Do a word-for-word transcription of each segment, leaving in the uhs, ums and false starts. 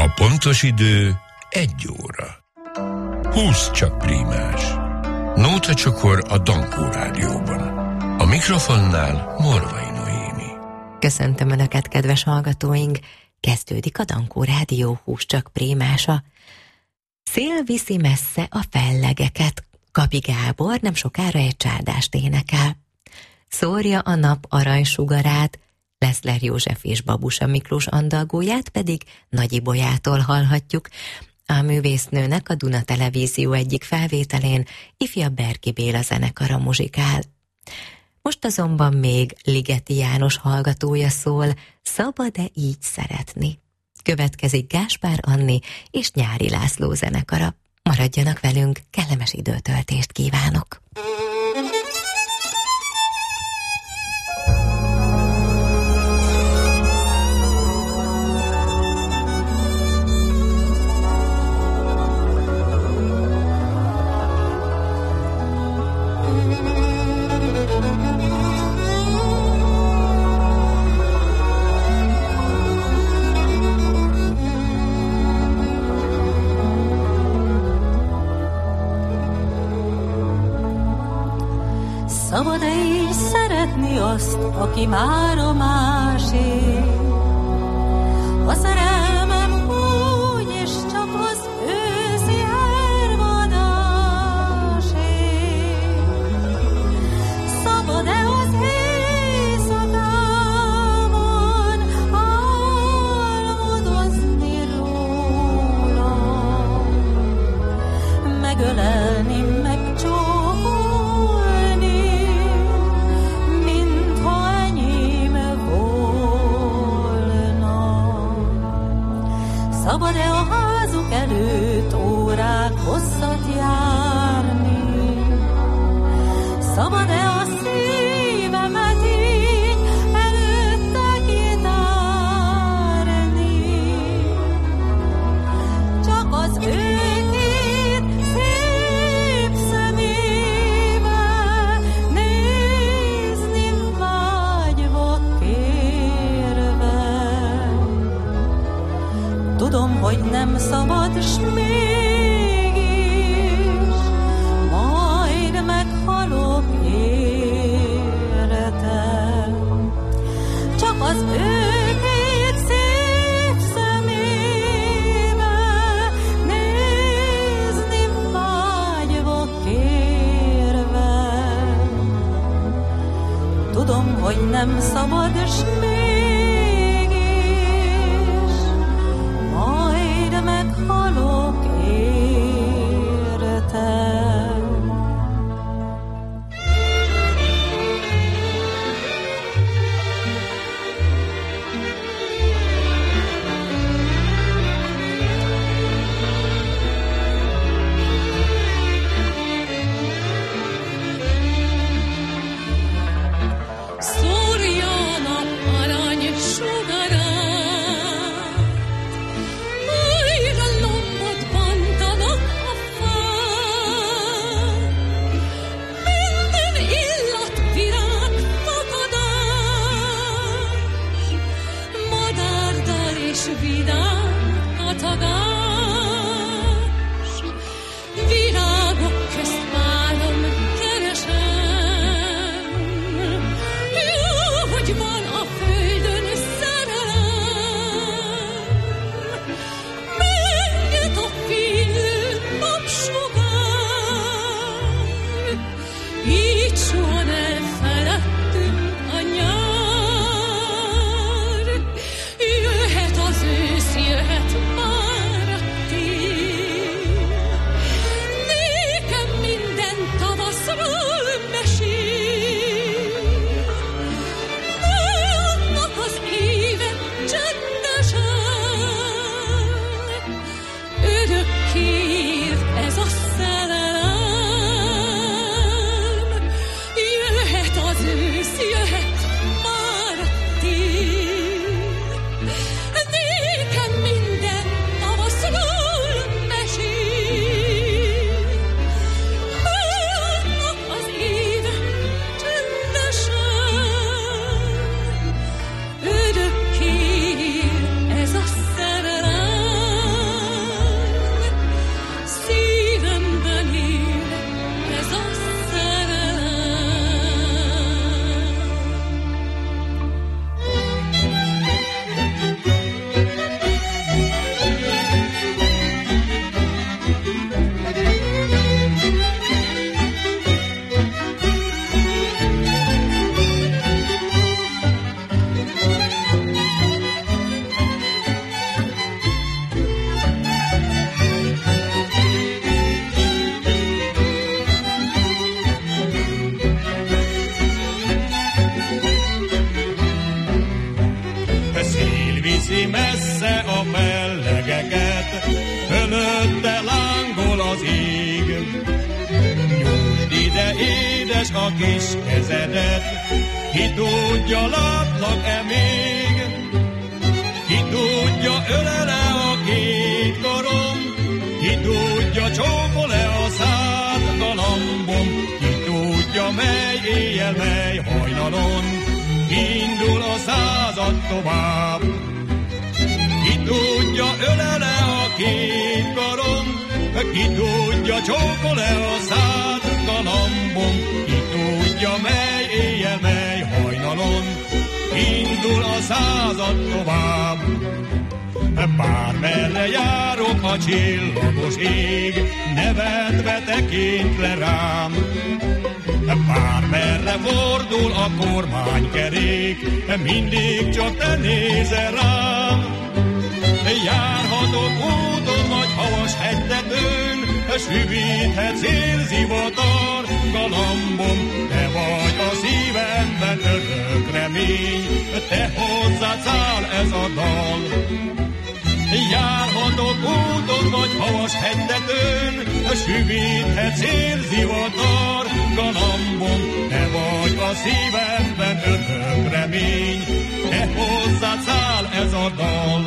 A pontos idő egy óra. Húsz csak prímás. Nóta csokor a Dankó Rádióban. A mikrofonnál Morvai Noémi. Köszöntöm Önöket, kedves hallgatóink! Kezdődik a Dankó Rádió húsz csak prímása. Szél viszi messze a fellegeket. Kapi Gábor nem sokára egy csádást énekel. Szórja a nap aranysugarát, Leszler József és Babusa Miklós andalgóját pedig Nagy Ibolyától hallhatjuk. A művésznőnek a Duna Televízió egyik felvételén ifjabb Berki Béla zenekara muzsikál. Most azonban még Ligeti János hallgatója szól, Szabad-e így szeretni? Következik Gáspár Anni és Nyári László zenekara. Maradjanak velünk, kellemes időtöltést kívánok! Szabad-e így szeretni azt, aki már a másé? A szerelmem úgy, és csak az őszi hervadásé. Szabad-e az éjszakában álmodozni róla, megölelni, megcsókolni, szabad-e a házuk előtt órák hosszat járni? Szabad-e a szívemet így előtte kitárni? Csak az ő két szép szemébe nézni vágyva kérve. Tudom, hogy nem szabad, s mégis majd meghalok érte. Csak az ő két szép szemébe nézni vágyva kérve. Tudom, hogy nem szabad, s mégis meghalok érte. Szórja a nap a kis kezedet, ki tudja, látlak-e még? Ki tudja, ölele a két karom, ki tudja, csókol-e a szád galambom, ki tudja, mely éjjel, mely hajnalon indul a század tovább. Ki tudja, ölele a két karom, ki tudja, csókol-e a szád galambom, ki tudja, mely éjjel, mely hajnalon indul a század tovább. Bármerre járok a csillagos ég, nevetve tekint le rám. Bármerre fordul a kormánykerék, mindig csak te nézel rám. Járhatok úton vagy havas hegytetőn, süvíthet szélzivatar galambom, te vagy a szívemben örök remény, te hozzád száll ez a dal. Járhatok úton vagy havas hegytetőn, süvíthet szélzivatar galambom, te vagy a szívemben örök remény, te hozzád száll ez a dal.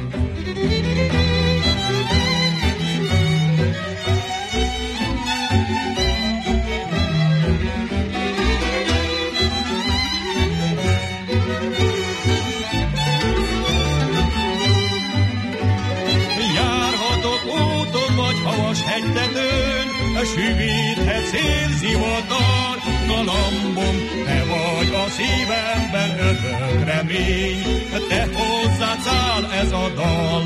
Hegytetőn, süvíthet szélzivatar galambom, te vagy a szívemben örök remény, te hozzád száll ez a dal.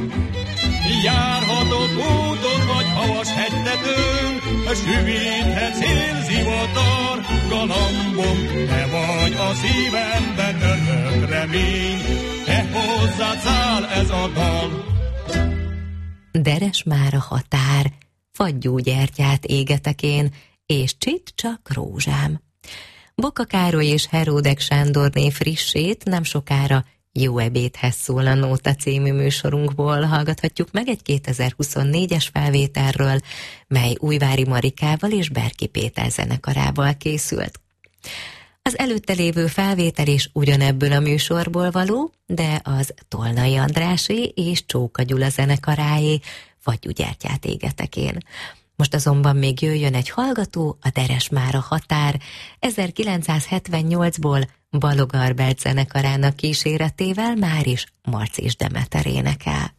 Járhatok úton vagy havas hegytetőn, süvíthet szélzivatar galambom, te vagy a szívemben örök remény, te hozzád száll ez a dal. Deres már a határ, fagyúgyertyát égetek én, és csit csak rózsám. Boka Károly és Heródek Sándorné frissét nem sokára Jó ebédhez szól a Nóta című műsorunkból hallgathatjuk meg egy kétezer-huszonnégyes felvételről, mely Újvári Marikával és Berki Péter zenekarával készült. Az előtte lévő felvétel is ugyanebből a műsorból való, de az Tolnai Andrásé és Csóka Gyula zenekaráé, fagyúgyertyát égetek én. Most azonban még jöjjön egy hallgató, a Deres már a határ, ezerkilencszázhetvennyolcból Balog Albert zenekarának kíséretével már is Marci és Demeter énekel.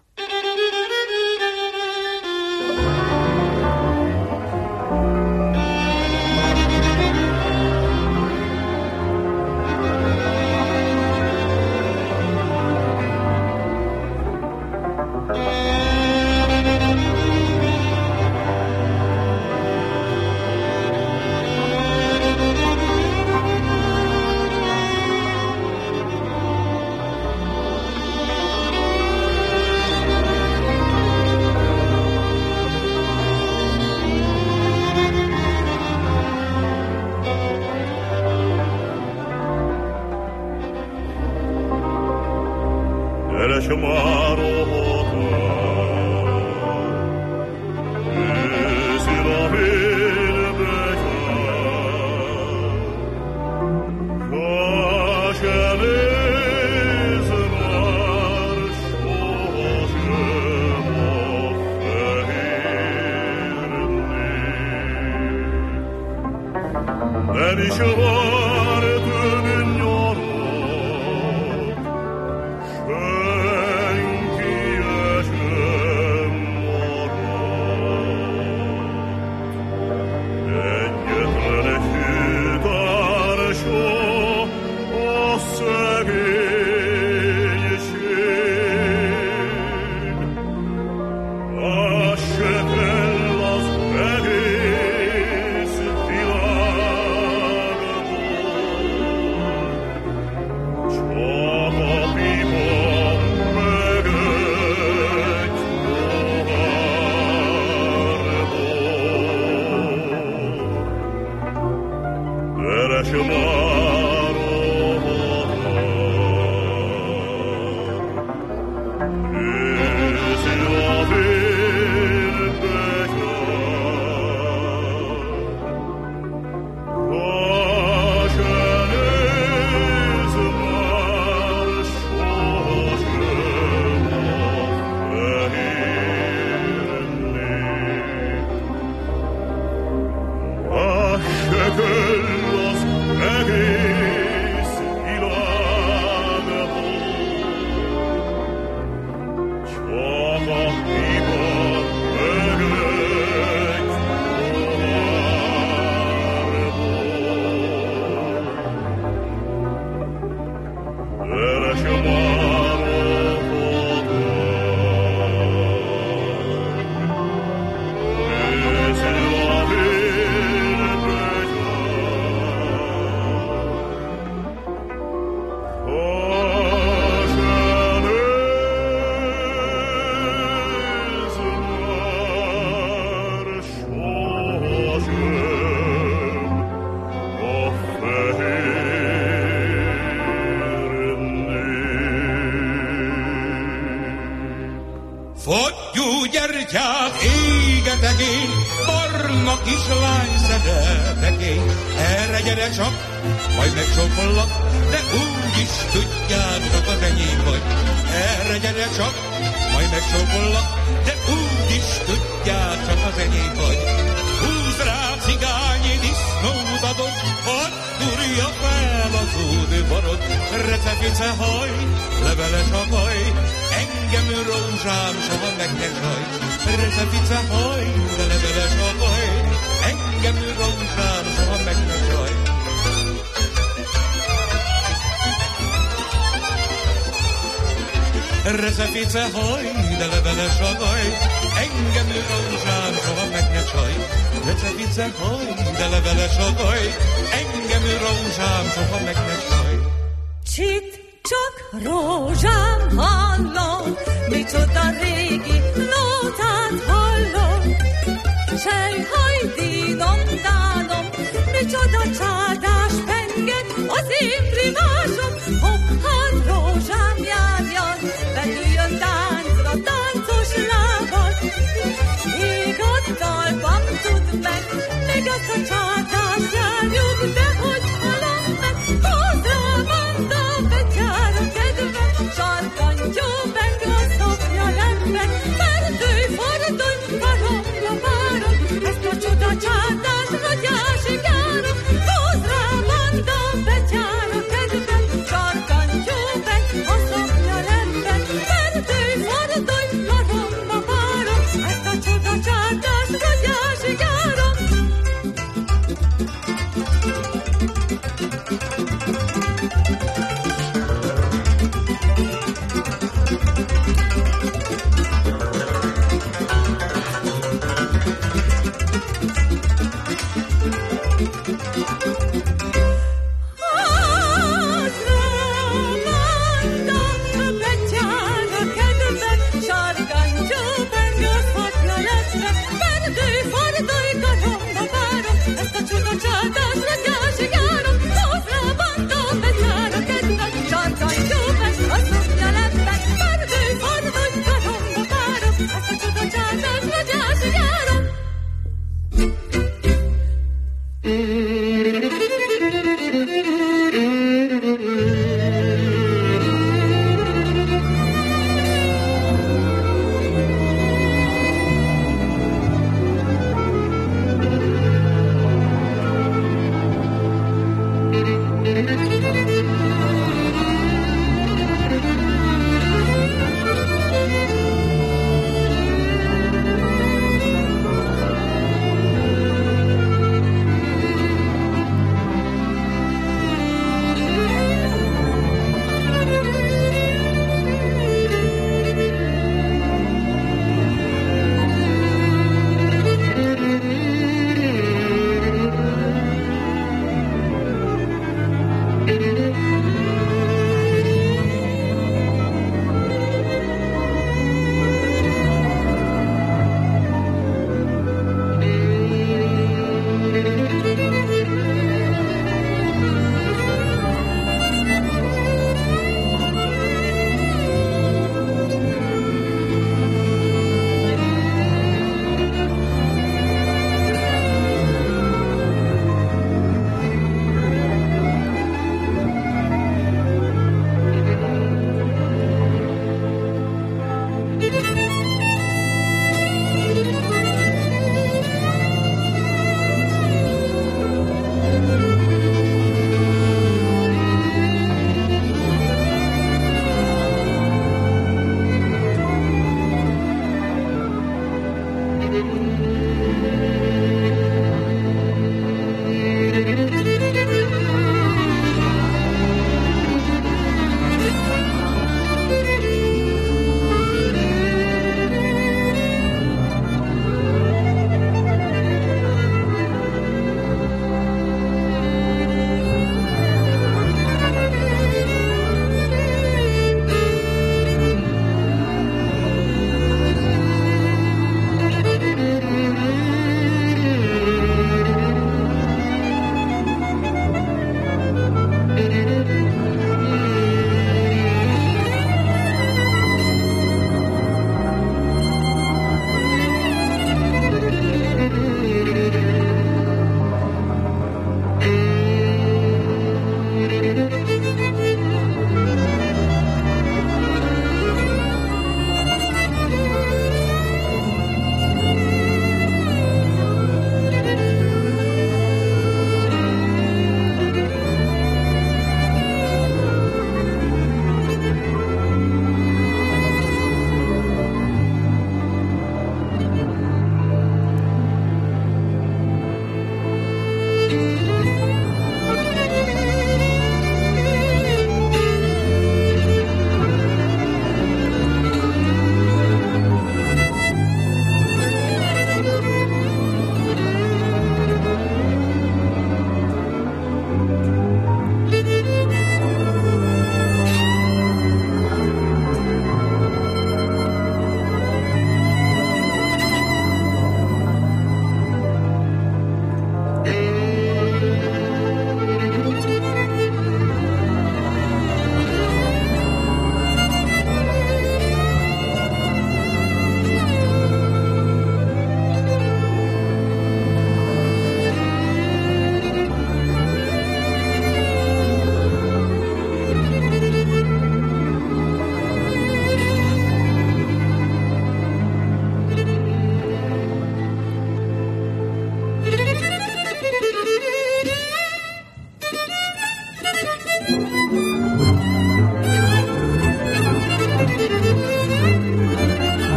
Világból Fogyú gyertyát égetek én, barna kislány szeretek én. Erre gyere csak, majd megcsókollak, de úgy is tudjátok az enyém vagy. Erre gyere csak, majd megcsókollak, de úgy is tudjátok az enyém vagy. Húz rá cigányi disznót adott, hadd durja fel az údvarod. Recepice haj, leveles a haj, engem rózsám soha meg ne zsaj. Recepice haj, de leveles a haj, engem rózsám soha meg ne zsaj. Recepice haj, de leveles a haj, engem rózsám soha meg ne csaj. Recepice haj, de leveles a haj, engem rózsám soha meg ne csaj. Csit csak rózsám hallom, micsoda régi nótát hallom. Sejhaj, dínom, dánom, micsoda csádás penget az én primásom. Hopp, hát rózsám járjan, betűjön táncra, táncos lábad. Még a talpam tud meg, még ezt a csádást járjuk, de hogy halom meg, hozzá mondta betyára kedvem, sarkantyú meg a szoknya lemben, ferdőj, fordulj, karomba várom, ezt a csuda csádás ragyásig járom, hozzá mondta betyára kedvem, sarkantyú meg a szoknya lemben, ferdőj, fordulj, karomba várom, ezt a csuda csádás ragyásig járom.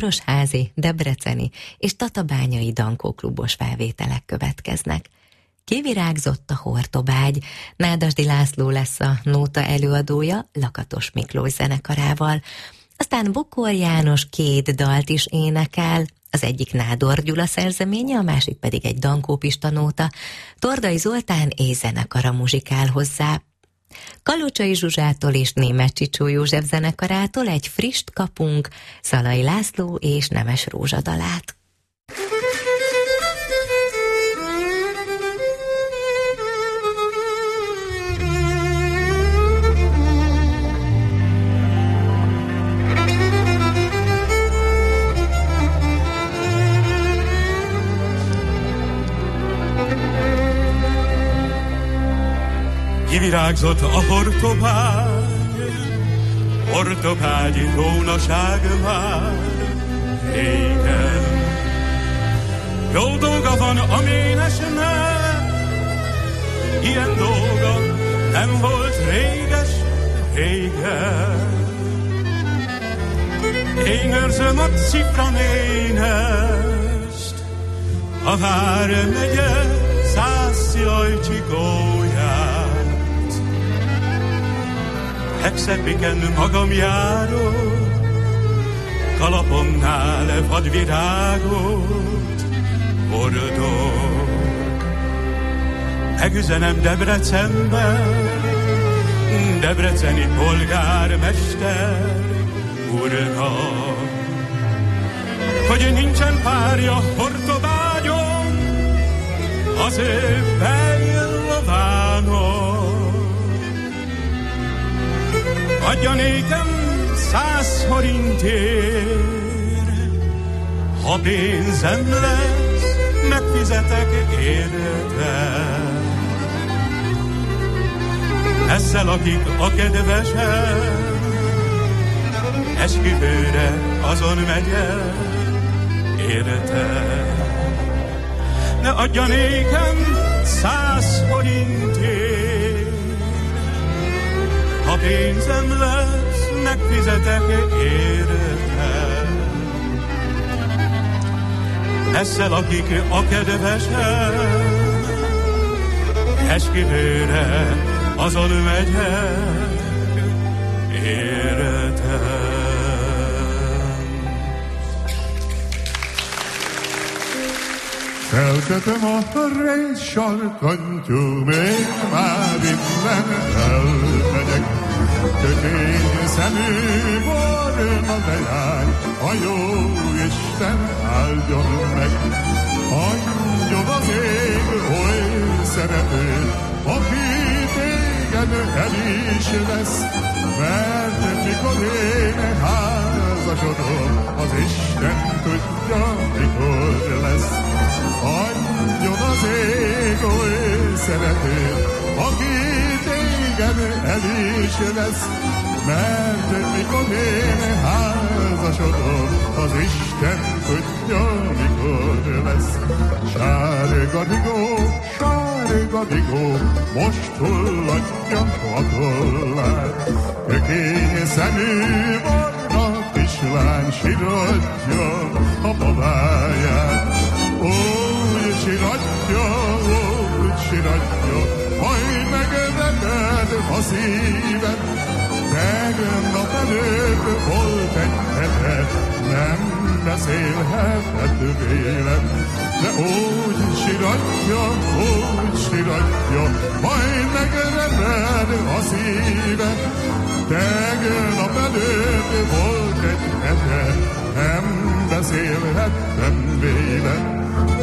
városházi, debreceni és tatabányai dankóklubos felvételek következnek. Kivirágzott a Hortobágy, Nádasdy László lesz a nóta előadója Lakatos Miklós zenekarával, aztán Bokor János két dalt is énekel, az egyik Nádor Gyula szerzeménye, a másik pedig egy dankópista nóta, Tordai Zoltán éjzenekara muzsikál hozzá. Kalocsai Zsuzsától és Németh Csicsó József zenekarától egy frisst kapunk, Szalai László és Nemes Rózsa dalát. Kivirágzott a Hortobágy, hortobágyi rónaság már régen. Jó dolga van a ménesnek, ilyen dolga nem volt réges régen. Én őrzöm a Cifra nénest, a Vármegye Zászlói gólyát. Hexepiken magam járok, kalapomnál vadvirágot hordok. Megüzenem Debrecenben, debreceni polgármester úrnak, hogy nincsen párja Hortobágyon, az ő bejlovának. Adja nékem száz forintért, ha pénzem lesz, megfizetek érte. Messze lakik a kedvesem, esküvőre azon megyek érte. Ne adja nékem száz forintért, ha pénzem lesz, megfizetek érte. Messze lakik a kedvesem, esküvőre azon megyek érte. Feltetem a rész sarkantyú, még már innen elmegyek. Kötény szemű barna leány, a jó Isten áldjon meg. Adjon az ég oly szerető, aki téged el is lesz, mert mikor én házasodom, az Isten tudja, mikor lesz. Adjon az ég oly szerető, aki téged el is lesz, mert mikor én házasodom, az Isten tudja, mikor lesz. Sárga digó, sárga digó, most hulladja a tollát, kökény szemű barna kislány siratja a babáját. Úgy siratja, úgy siratja, majd megrebed a szíved. Tegnap előtt volt egy hete, nem beszélhetett vélem, de úgy siratja, úgy siratja, majd megrebed a szíved. Tegnap előtt volt egy hete, nem beszélhettem vélem.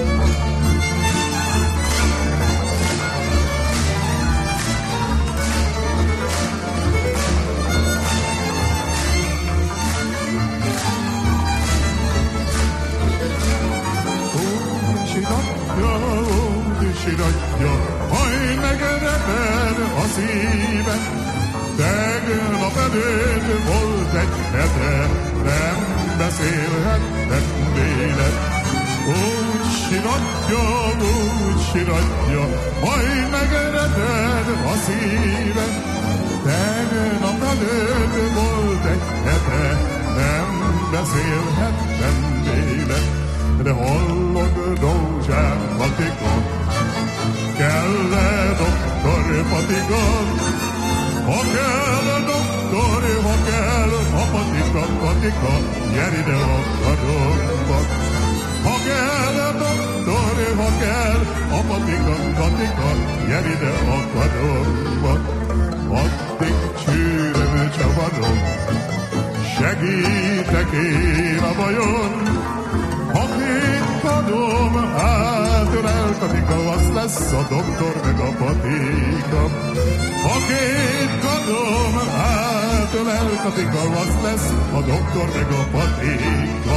Siratja, majd megrebed a szíven. Tegnap előtt volt egy hete, nem beszélhettem véled. Úgy siratja, úgy siratja, majd megrebed a szíven. Tegnap előtt volt egy hete, nem beszélhettem véle, de hallod, rózsám, patika, kell-e doktor patika? Ha kell doktor, ha kell, a patika, patika, gyere ide a karomba. Ha kell doktor, ha kell, a patika, patika, gyere ide a karomba. Addig csűröm csavarom, segítek én a bajon. Ha két kadom átölel patika, az lesz a doktor meg a patika. Ha két kadom átölel patika, az lesz a doktor meg a patika.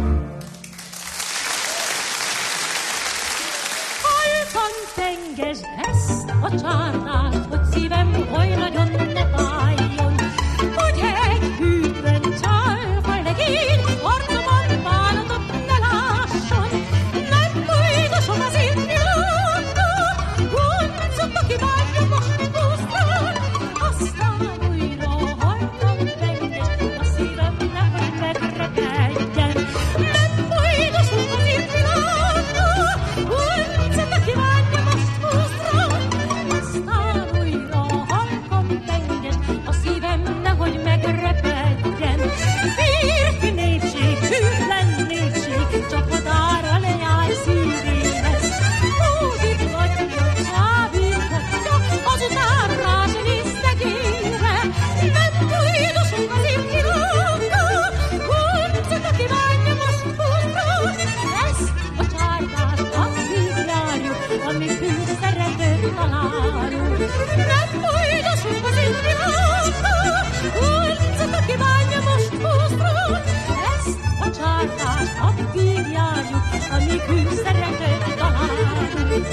Halkan tengesd ezt a csárdást, hogy szívem oly nagyon ne fájjon, hogy egy hűtlen csálfaj legény arcomon bánatot ne lásson. Nem bújdosom az én világnak, goncot, aki várja most pusztán, aztán újra halkan tengesd, a szívem nehogy megrekedjen. Nem bújdosom az én világnak, goncot, aki várja most pusztán, aztán újra halkan tengesd, a szívem nehogy megrepedjen. Férfi népség, hűtlen népség, csapatára leáll szívéhez. Hódítgatja, csábítgatja, azután rázsni szegényre. Nem bújdosom az én világnak, goncot, aki várja most pusztán. Ezt a csárdást addig járjuk, amíg fűszeretőt találunk. Nem bújdosom az én világnak, goncot, aki várja most pusztán. Ezt a csárdást addig járjuk, amíg fűszeretőt találunk.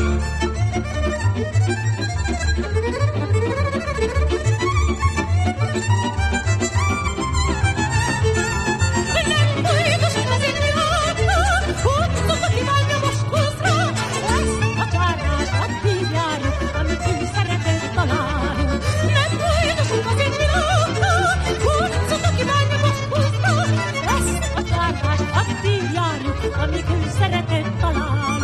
Nem bújdosom az én világnak, goncot, aki várja most pusztán. Ezt a csárdást addig járjuk, amíg fűszeretőt találunk. Nem bújdosom az én világnak, goncot, aki várja most pusztán. Ezt a csárdást addig járjuk, amíg fűszeretőt találunk.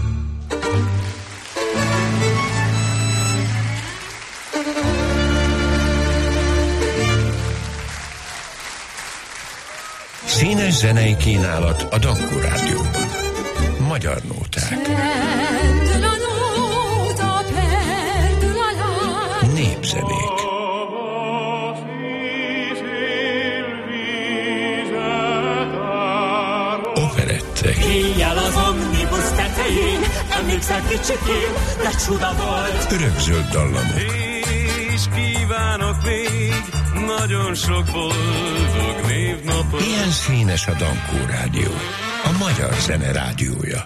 Színes zenei kínálat a Dankó Rádióban. Magyar nóták. Pendül a nóta, pendül a lány. Népzenék. Operettek. Éjjel az omnibus tetején, emlékszel kicsikén, de csuda volt. Örökzöld dallamok. És kívánok még nagyon sok boldog névnapot. Ilyen színes a Dankó Rádió. A magyar zene rádiója.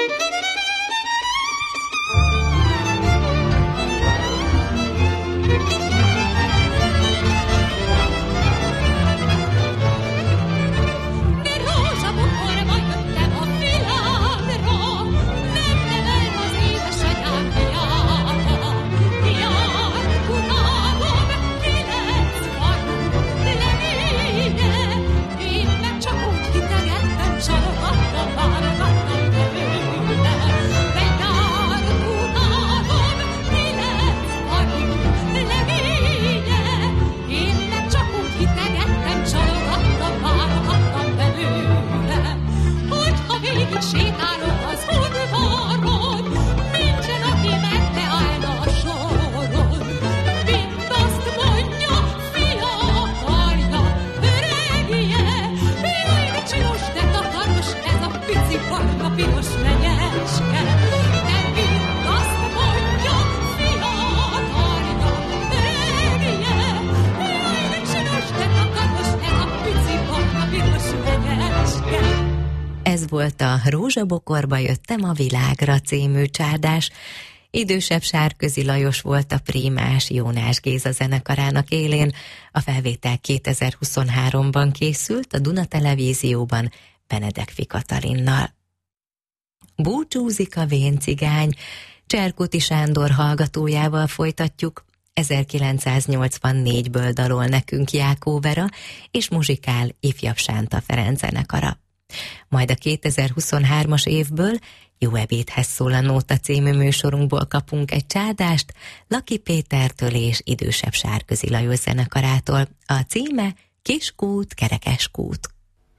De rózsabokorba jöttem a világra, nem nevelt az édesanyám fiába. Jár utálom, kilenc karú levélye, én meg csak úgy hitegettem, csalogattam, válogattam belőle. De jár utálom, kilenc karú levélye, én meg csak úgy hitegettem, csalogattam, válogattam belőle. Hogyha végig sétálok az udvaron, nincsen, aki meg ne állna a soron. Mind azt mondja, fia akarja, öregje, jaj, de csinos, de takaros ez a pici barna piros menyeske. De mind azt mondja, fia akarja, öregje, jaj, de csinos, de takaros ez a pici barna piros menyeske. Ez volt a Rózsabokorba jöttem a világra című csárdás. Idősebb Sárközi Lajos volt a prímás Jónás Géza zenekarának élén. A felvétel kétezer-huszonháromban készült a Duna Televízióban Benedekfi Katalinnal. Búcsúzik a vén cigány, Cserkuti Sándor hallgatójával folytatjuk. ezerkilencszáznyolcvannégyből dalol nekünk Jákó Vera, és muzsikál Ifjabb Sánta Ferenc zenekara. Majd a kétezer-huszonhármas évből Jó ebédhez szól a Nóta című műsorunkból kapunk egy csádást Laki Pétertől és idősebb Sárközi Lajos zenekarától. A címe Kiskút, Kerekeskút.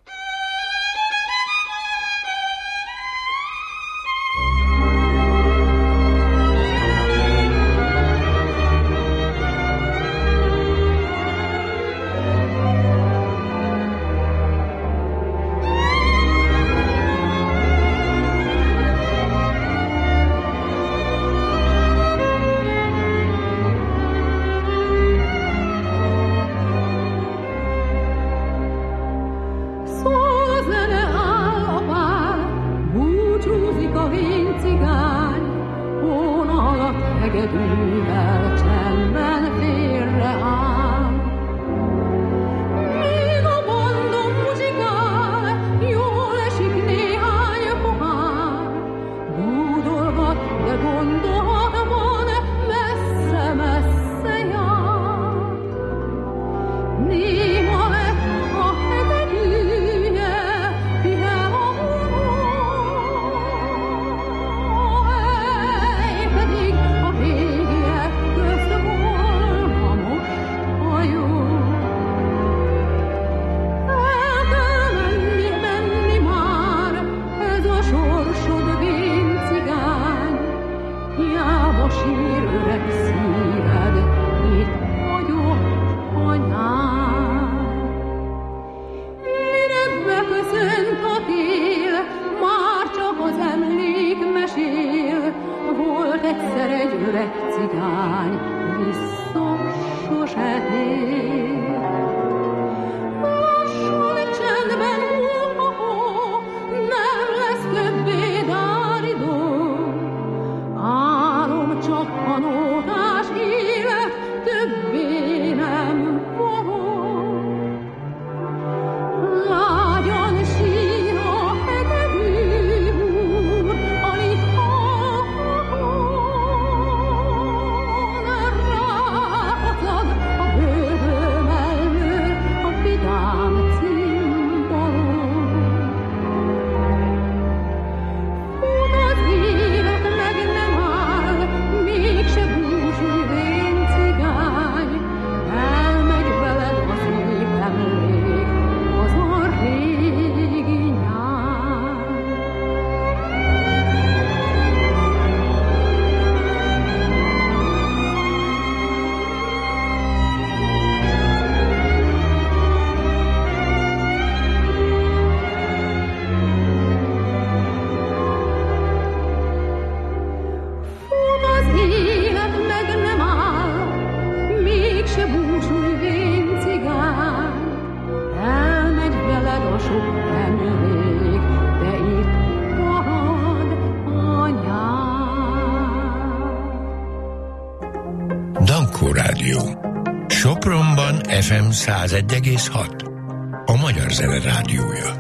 Sopronban ef em százegy egész hat, a Magyar Zene Rádiója.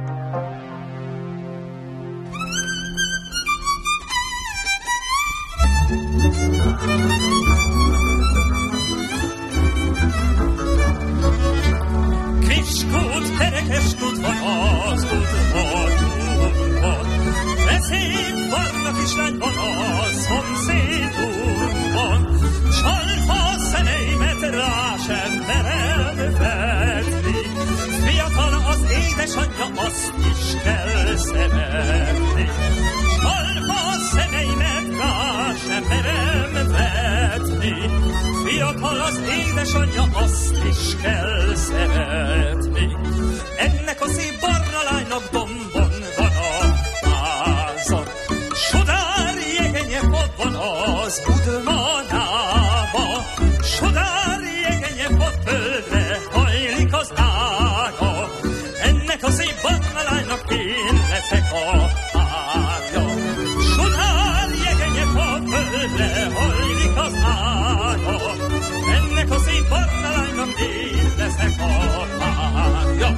Kiskút, kerekeskút van az udvarunkon, de szép barna kislány van a szomszédunkon, csalfa szemeimet rá sem merem vetni, fiatal az édesanyja, azt is kell szeretni. Csalfa szemeimet rá sem merem vetni, fiatal az édesanyja, azt is kell szeretni. Ennek a szép barna lánynak dombon van a háza, sodár jegenye van az udvarába, sodár jegenye földre hajlik az ága. Ennek a szép barna lánynak én leszek a ága, sodár jegenye földre hajlik az ága. Ennek a szép barna lánynak én leszek a ága.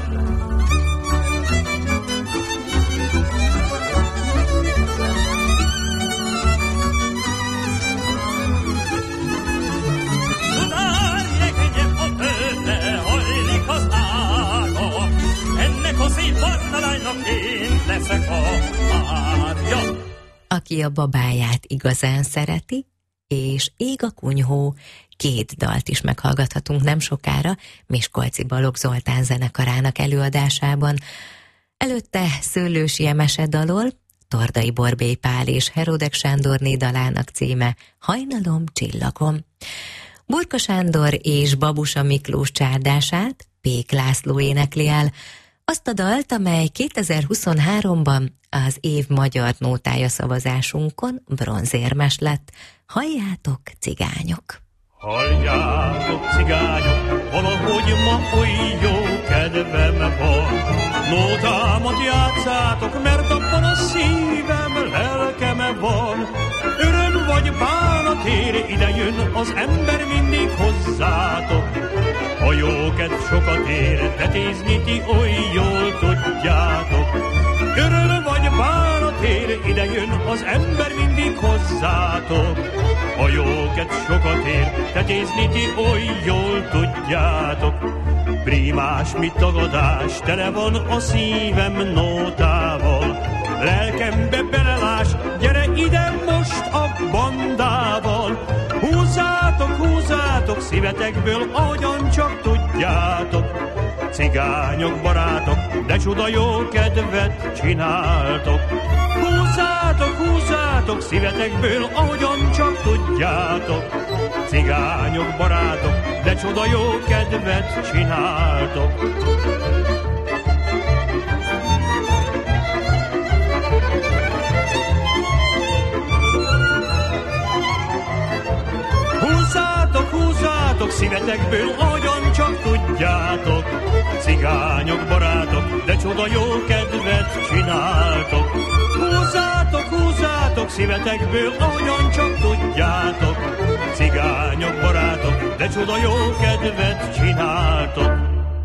aki a babáját igazán szereti, és Ég a kunyhó, két dalt is meghallgathatunk nem sokára Miskolci Balogh Zoltán zenekarának előadásában. Előtte Szőlősi Emese dalol, Tordai Borbély Pál és Herodek Sándorné dalának címe Hajnalom, csillagom. Burka Sándor és Babusa Miklós csárdását Pék László énekli el, azt a dalt, amely kétezer-huszonháromban az év magyar nótája szavazásunkon bronzérmes lett. Halljátok, cigányok! Halljátok, cigányok, valahogy ma oly jó kedvem van. Nótámat játszátok, mert abban a szívem, lelkem van. Öröm vagy bánat ér, ide jön az ember mindig hozzátok. A jókedv sokat ér, tetézni ti oly jól tudjátok. Öröm vagy bánat ér, ide jön az ember mindig hozzátok. A jókedv sokat ér, tetézni ti oly jól tudjátok. Prímás, mit tagadás, tele van a szívem nótával. Lelkembe belelás, gyere ide most a bandával. Húzzátok, húzzátok szívetekből, ahogyan csak tudjátok. Cigányok, barátok, de csuda jó kedvet csináltok. Húzzátok, húzzátok szívetekből, ahogyan csak tudjátok. Cigányok, barátok, de csuda jó kedvet csináltok. Húzzátok, húzzátok szívetekből, ahogyan csak tudjátok. Cigányok, barátok, de csoda jó kedvet csináltok. Húzzátok, húzzátok szívetekből, ahogyan csak tudjátok. Cigányok, barátok, de csoda jó kedvet csináltok.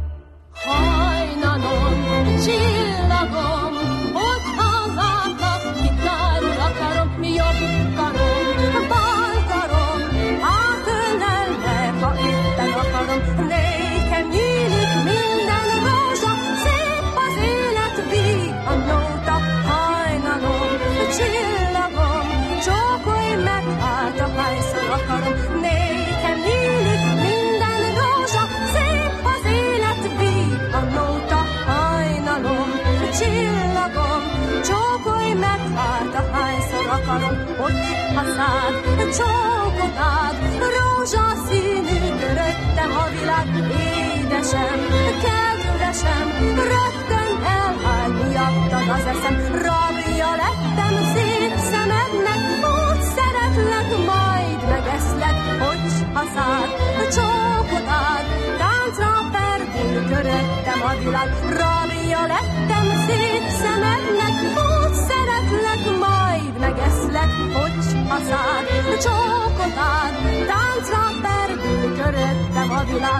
Hajnalom, csillagom, hogyha látlak, kitárul akarom, jobb karom, bal karom, átölellek, ha éppen akarom. Nékem nyílik minden rózsa, szép az élet, víg a nóta. Hajnalom, csillagom, csókolj meg, hát ahányszor akarom. Nékem nyílik minden rózsa, szép az élet, víg a nóta. Hajnalom, csillagom, csókolj meg, hát ahányszor akarom. Hogy a szád, csókodád, rózsaszínű, köröttem a világ. Édesem, kedvesem, rögtön elvágy miattad az eszem. Rabja lettem szép szemednek, úgy szeretlek, majd megeszlek. Hogy a szád, csókodád, táncra perdül, köröttem a világ. Rabja lettem szép szemednek, úgy szeretlek, majd megeszlek. Hogy a szád, csókodád, táncra perdül, köröttem a világ.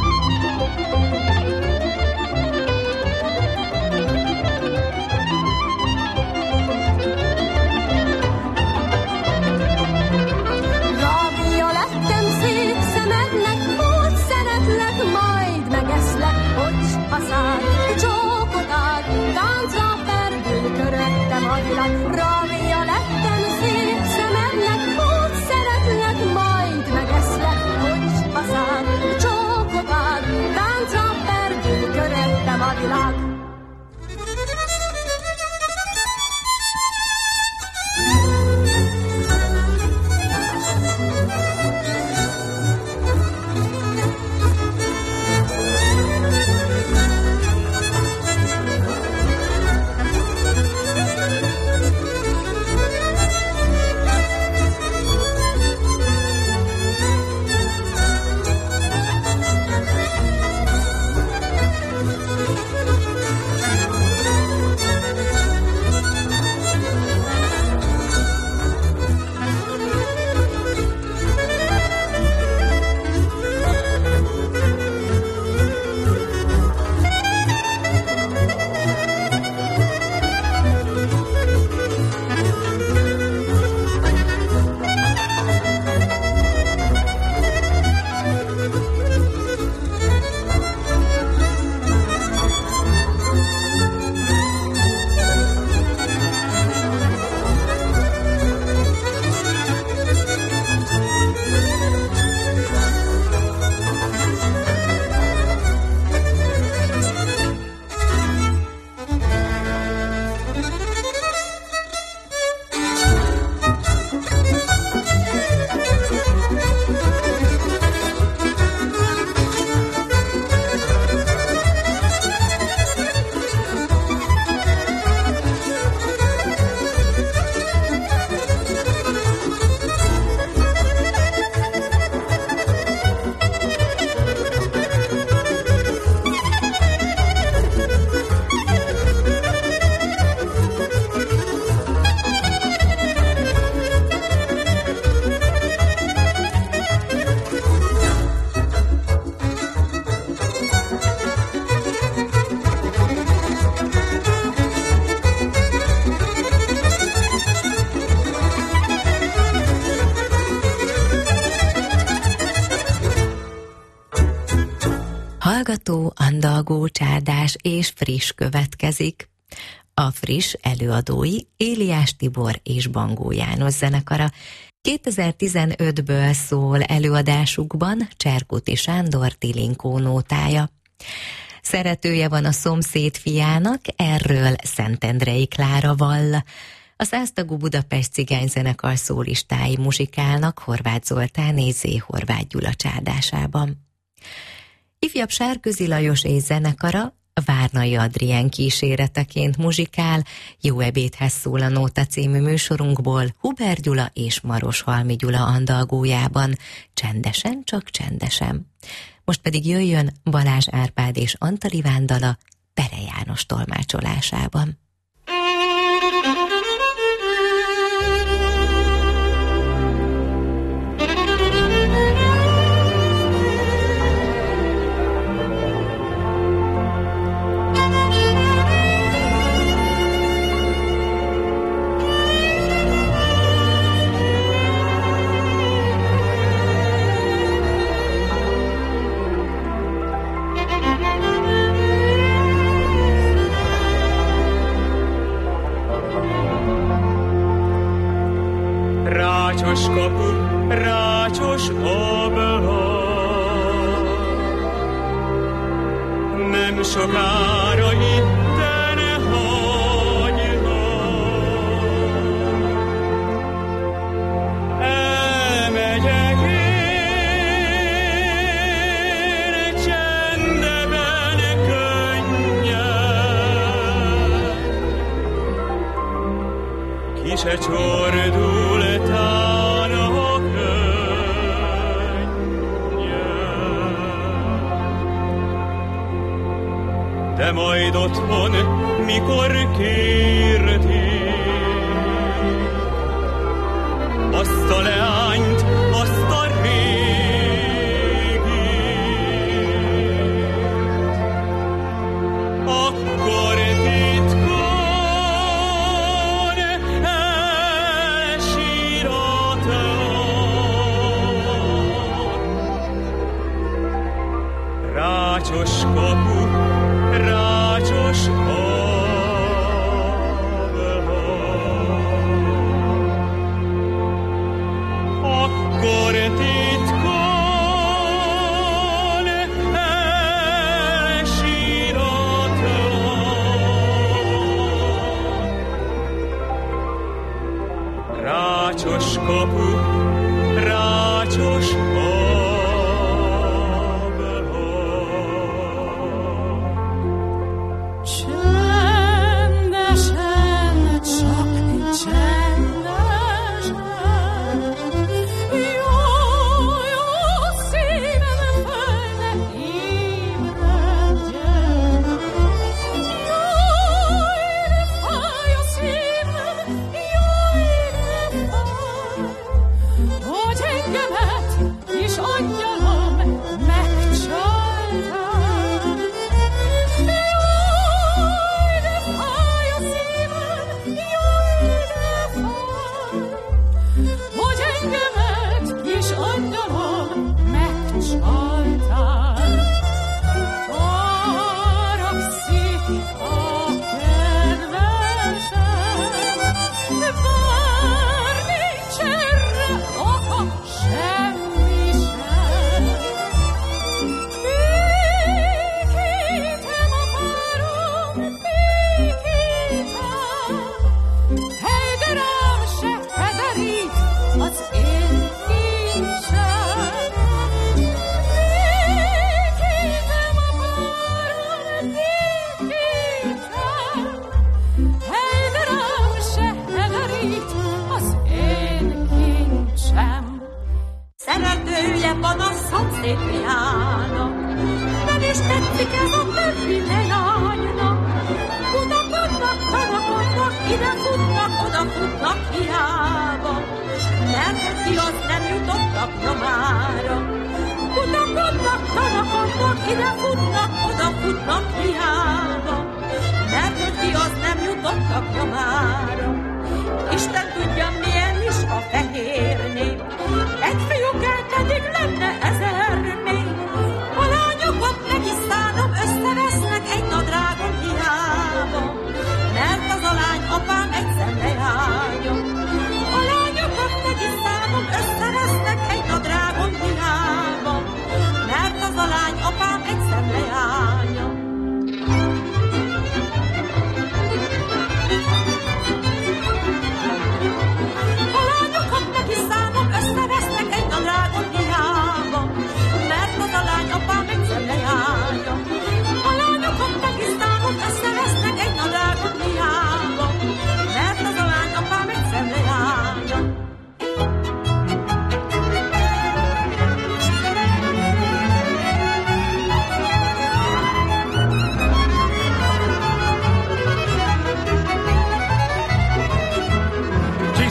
Rabja lettem szép szemednek, úgy szeretlek, majd megeszlek. Hogy a szád, csókodád, táncra perdül, köröttem a világ. Rabja lettem szép szemednek, úgy szeretlek, majd megeszlek. Hogy a szád, csókodád, táncra perdül, köröttem a világ. Hallgató, andalgó, csárdás és Friss következik. A Friss előadói Éliás Tibor és Bangó János zenekara. kétezer-tizenötből szól előadásukban Cserkuti Sándor Tilinkó nótája. Szeretője van a szomszéd fiának, erről Szentendrei Klára vall. A száztagú Budapest cigányzenekar szólistái muzsikálnak Horváth Zoltán és Zé. Horváth Gyula csárdásában. Ifjabb Sárközi Lajos és zenekara Várnai Adrien kíséreteként muzsikál, Jó ebédhez szól a Nóta című műsorunkból Huber Gyula és Maros Halmi Gyula andalgójában, Csendesen, csak csendesen. Most pedig jöjjön Balázs Árpád és Antali Vándala Pere János tolmácsolásában. Rácsos kapu, rácsos ablak, nem sokára itten hagynak. Elmegyek én csendben könnyen, ki se csordul de majd otthon, mikor kérti azt a leányt, azt a régit, akkor titkon elsíratlan. Rácsos kapu, rácsos ablak, akkor titkon elsíratlan. Rácsos kapu, rácsos ablak. Isten tudja, milyen is a fehér nép, egy fiú kell, pedig lenne ezer még, a lányokat meg is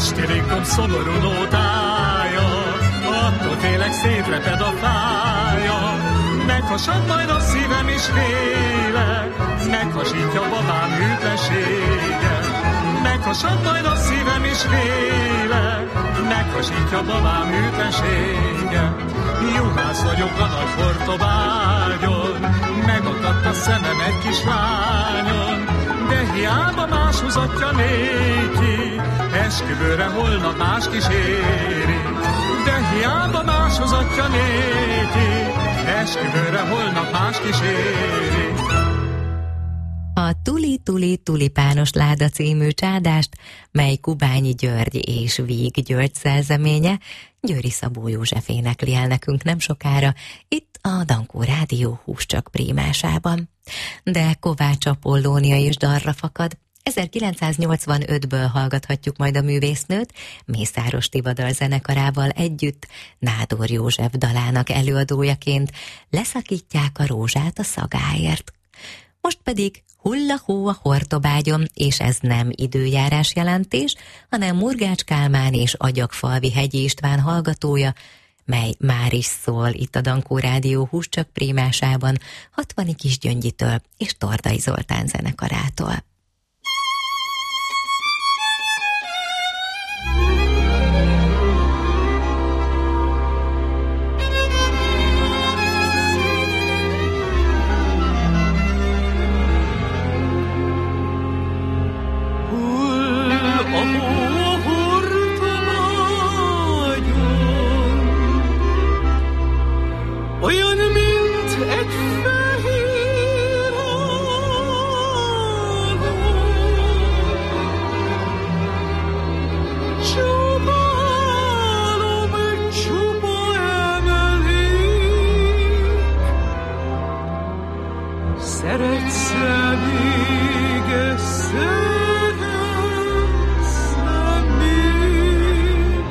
esti ringom szomorú nótája, attól félek szétreped a fája. Meghasad majd a szívem is félek, meghasítja babám hűtlensége. Meghasad majd a szívem is félek, meghasítja babám hűtlensége. Juhász vagyok a nagy Hortobágyon, megakadt a szemem egy kis lányon, de hiába más húzatja néki, esküvőre holnap más kíséri. De hiába más húzatja néki, esküvőre holnap más kíséri. A Tuli Tuli Tulipános Láda című csádást, mely Kubányi György és Víg György szerzeménye, Győri Szabó József énekli el nekünk nem sokára, itt a Dankó Rádió Húscsak prímásában. De Kovács Apollónia is dalra fakad. ezerkilencszáznyolcvanötből hallgathatjuk majd a művésznőt, Mészáros Tivadar zenekarával együtt, Nádor József dalának előadójaként Leszakítják a rózsát a szagáért. Most pedig hulla-hó a Hortobágyon, és ez nem időjárás jelentés, hanem Murgács Kálmán és Agyagfalvi Hegyi István hallgatója, mely már is szól itt a Dankó Rádió Húscsak prímásában Hatvani Kisgyöngyitől és Tordai Zoltán zenekarától. Olyan, mint egy fehér háló, csupa álom, csupa emelék. Szeretsz-e még, szeretsz-e még?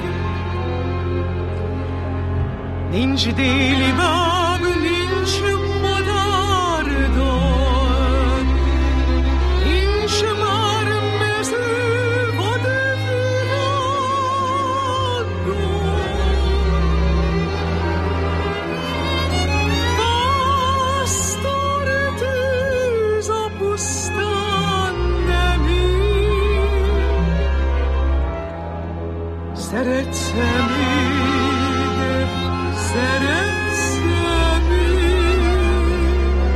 Nincs déli báb, nincs madárdal, nincs már mező vadvirággal. Pásztortűz a pusztán nem él. Szeretsz-e még, szeretsz-e még?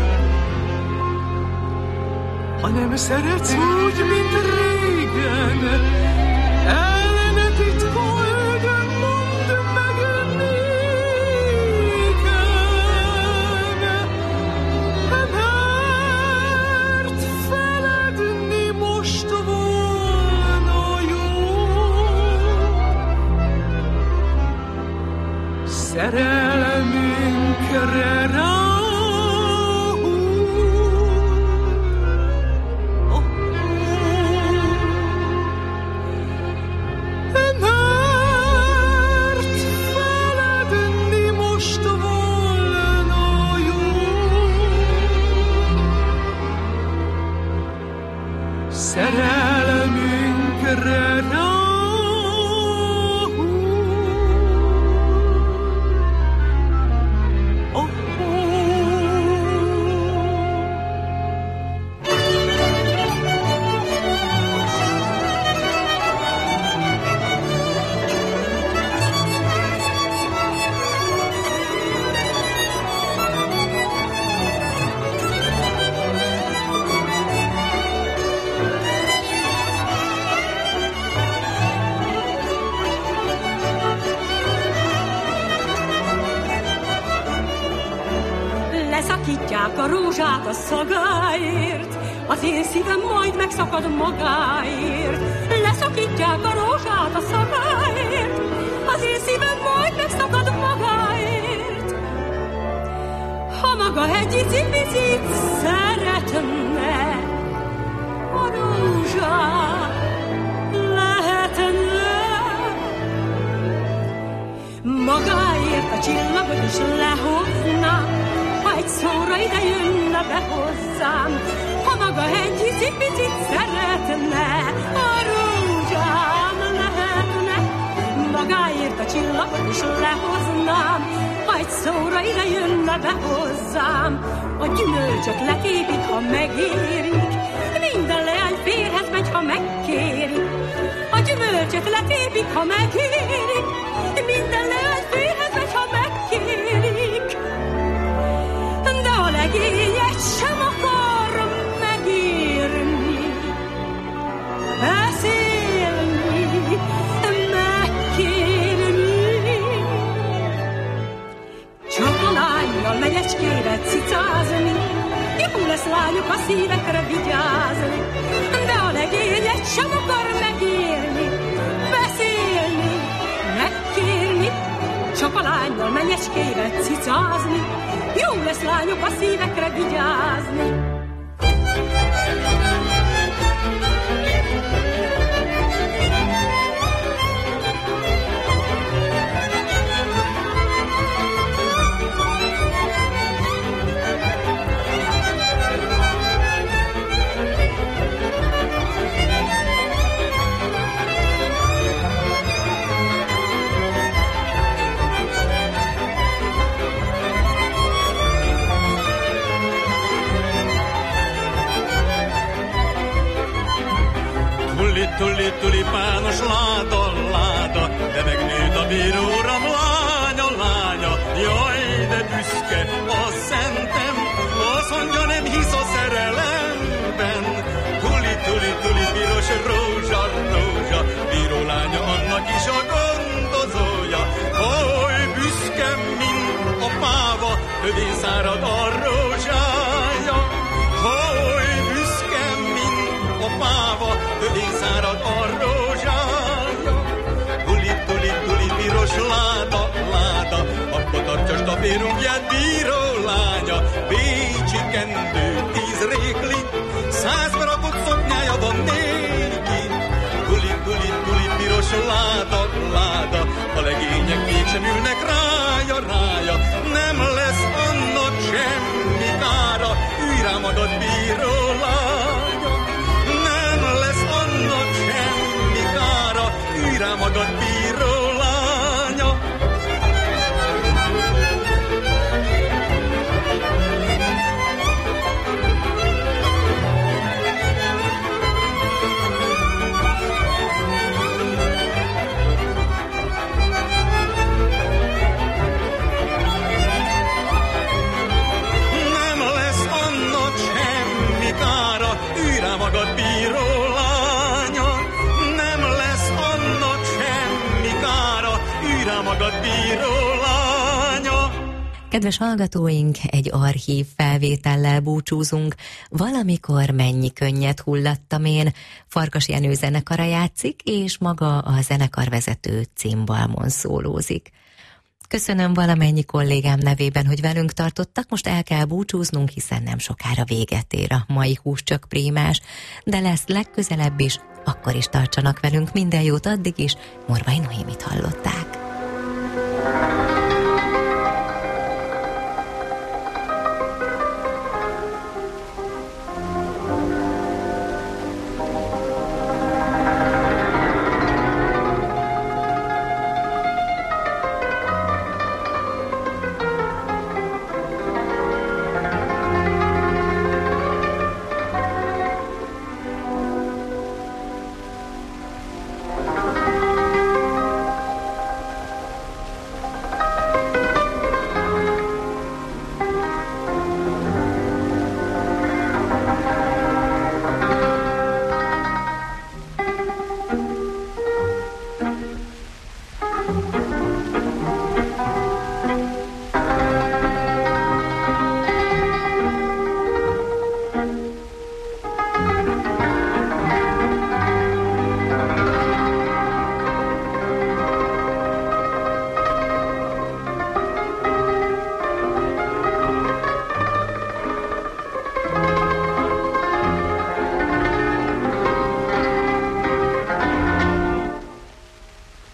Ha nem szeretsz úgy, mint régen, el ne titkold, mondd meg nékem. Mert feledni most volna jó. Szerelmünkre ráhúl, oh, mert feledni most volna jó. Szerelmünkre ráhúl. Leszakítják a rózsát a szagáért, az én szívem majd megszakad magáért. Leszakítják a rózsát a szagáért, az én szívem majd megszakad magáért. Ha maga egy icipicit szeretne, a rózsát lehetne. Magáért a csillagot is lehozna, ha egy szóra ide jönne be hozzám. Ha maga egy icipicit szeretne, a rózsám lehetne. csillagot is lehoznám, ha egy szóra ide jönne be hozzám. A gyümölcsöt letépik, ha megérik, minden leány férhez megy, ha megkérik. A gyümölcsöt letépik, ha megérik, minden leány férhez megy, ha megkérik. De a legényet sem akar megírni, beszélni, megkérni. Csak a lányjal megy ecskére cicázni, jó lesz lányok a szívekre vigyázni. De a legényet sem akar megérni, beszélni, megkérni. Csak a lányjal megy ecskére cicázni, jó lesz lányok a szívekre vigyázni. Tuli, tulipános láda, láda, de megnőtt a bíróram, lánya, lánya, jaj, de büszke a szentem, azt mondja, nem hisz a szerelemben. Tuli, tuli, tuli, piros rózsa, rózsa, bíró lánya, annak is a gondozója. Oly, büszke, mint a páva, növén szárad a rózsája. Oly, büszke, mint a páva, növén szárad a rózsája. Tuli, tuli, tuli, piros láda, láda, akkor tartsa staférungját, bíró lánya. Bécsi kendő, tíz rékli, száz rakott szoknyája van néki. Tuli, tuli, tuli, piros láda, láda, a legények mégsem ülnek rája, rája. Nem lesz annak semmi kára, ülj rá magad, bíró lánya. Nem lesz annak semmi kára, ülj rá magad, bíró lánya. Nem lesz annak semmi kára, ülj rá magad, bíró lánya. Nem lesz annak semmi kára, ülj rá magad, bíró lánya. Kedves hallgatóink, egy archív felvétellel búcsúzunk. Valamikor mennyi könnyet hullattam én. Farkas Jenő zenekara játszik, és maga a zenekarvezető cimbalmon szólózik. Köszönöm valamennyi kollégám nevében, hogy velünk tartottak. Most el kell búcsúznunk, hiszen nem sokára véget ér a mai Hús csak Prímás, de lesz legközelebb is, akkor is tartsanak velünk. Minden jót addig is. Morvai Noémit hallották.